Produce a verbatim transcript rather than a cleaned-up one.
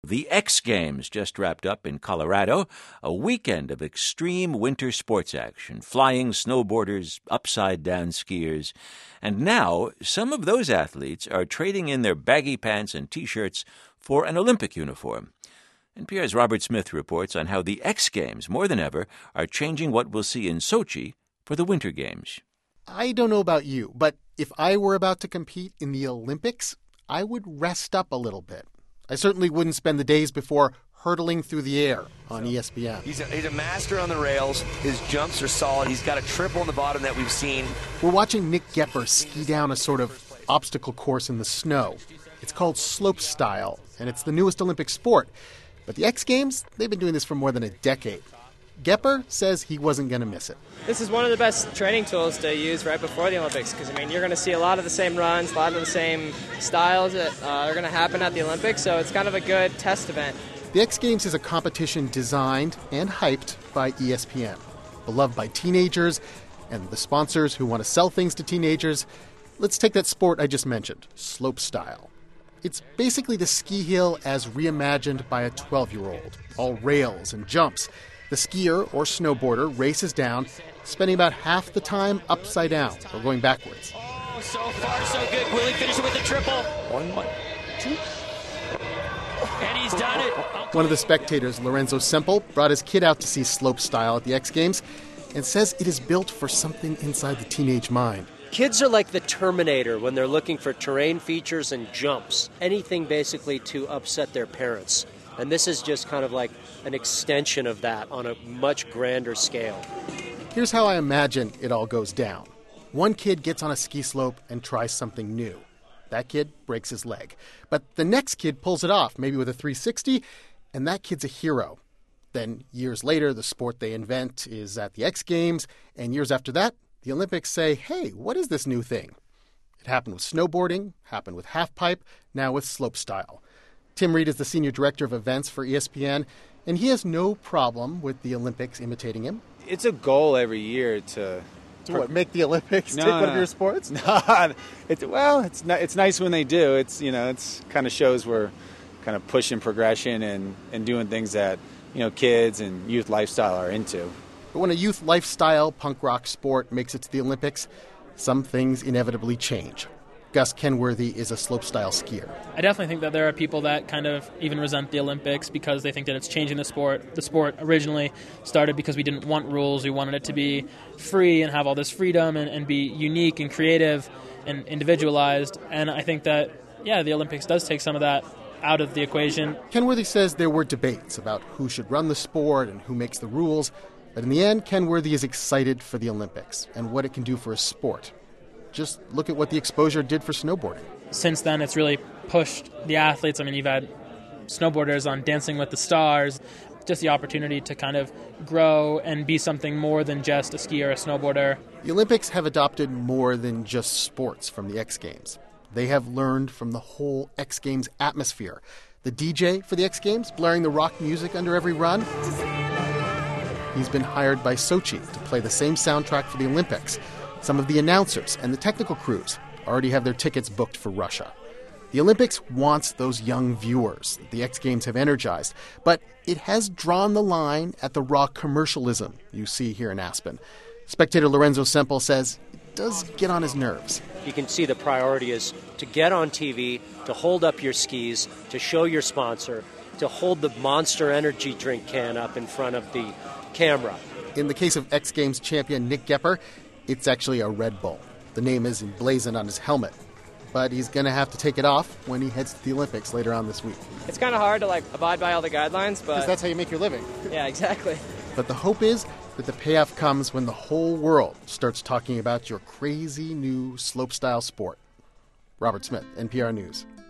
The X Games just wrapped up in Colorado, a weekend of extreme winter sports action, flying snowboarders, upside-down skiers. And now, some of those athletes are trading in their baggy pants and T-shirts for an Olympic uniform. N P R's Robert Smith reports on how the X Games, more than ever, are changing what we'll see in Sochi for the Winter Games. I don't know about you, but if I were about to compete in the Olympics, I would rest up a little bit. I certainly wouldn't spend the days before hurtling through the air on E S P N. He's a, he's a master on the rails. His jumps are solid. He's got a triple on the bottom that we've seen. We're watching Nick Gepper ski down a sort of obstacle course in the snow. It's called slopestyle, and it's the newest Olympic sport. But the X Games, they've been doing this for more than a decade. Gepper says he wasn't going to miss it. This is one of the best training tools to use right before the Olympics because, I mean, you're going to see a lot of the same runs, a lot of the same styles that uh, are going to happen at the Olympics, so it's kind of a good test event. The X Games is a competition designed and hyped by E S P N, beloved by teenagers and the sponsors who want to sell things to teenagers. Let's take that sport I just mentioned, slopestyle. It's basically the ski hill as reimagined by a twelve-year-old, all rails and jumps. The skier or snowboarder races down, spending about half the time upside down or going backwards. Oh, so far so good. Will he finish it with a triple? One, one, two. And he's done it. One of the spectators, Lorenzo Semple, brought his kid out to see slopestyle at the X Games and says it is built for something inside the teenage mind. Kids are like the Terminator when they're looking for terrain features and jumps. Anything basically to upset their parents. And this is just kind of like an extension of that on a much grander scale. Here's how I imagine it all goes down. One kid gets on a ski slope and tries something new. That kid breaks his leg. But the next kid pulls it off, maybe with a three sixty, and that kid's a hero. Then years later, the sport they invent is at the X Games, and years after that, the Olympics say, hey, what is this new thing? It happened with snowboarding, happened with halfpipe, now with slopestyle. Tim Reed is the senior director of events for E S P N, and he has no problem with the Olympics imitating him. It's a goal every year to... To what, make the Olympics no, take one no. of your sports? No, it's, well, it's not, it's nice when they do. It's, you know, it's kind of shows we're kind of pushing progression and, and doing things that, you know, kids and youth lifestyle are into. But when a youth lifestyle punk rock sport makes it to the Olympics, some things inevitably change. Gus Kenworthy is a slopestyle skier. I definitely think that there are people that kind of even resent the Olympics because they think that it's changing the sport. The sport originally started because we didn't want rules. We wanted it to be free and have all this freedom and, and be unique and creative and individualized. And I think that, yeah, the Olympics does take some of that out of the equation. Kenworthy says there were debates about who should run the sport and who makes the rules. But in the end, Kenworthy is excited for the Olympics and what it can do for a sport. Just look at what the exposure did for snowboarding. Since then, it's really pushed the athletes. I mean, you've had snowboarders on Dancing with the Stars. Just the opportunity to kind of grow and be something more than just a skier or a snowboarder. The Olympics have adopted more than just sports from the X Games. They have learned from the whole X Games atmosphere. The D J for the X Games, blaring the rock music under every run. He's been hired by Sochi to play the same soundtrack for the Olympics. Some of the announcers and the technical crews already have their tickets booked for Russia. The Olympics wants those young viewers that the X Games have energized, but it has drawn the line at the raw commercialism you see here in Aspen. Spectator Lorenzo Semple says it does get on his nerves. You can see the priority is to get on T V, to hold up your skis, to show your sponsor, to hold the Monster Energy drink can up in front of the camera. In the case of X Games champion Nick Gepper, it's actually a Red Bull. The name is emblazoned on his helmet. But he's going to have to take it off when he heads to the Olympics later on this week. It's kind of hard to, like, abide by all the guidelines, but... Because that's how you make your living. Yeah, exactly. But the hope is that the payoff comes when the whole world starts talking about your crazy new slopestyle sport. Robert Smith, N P R News.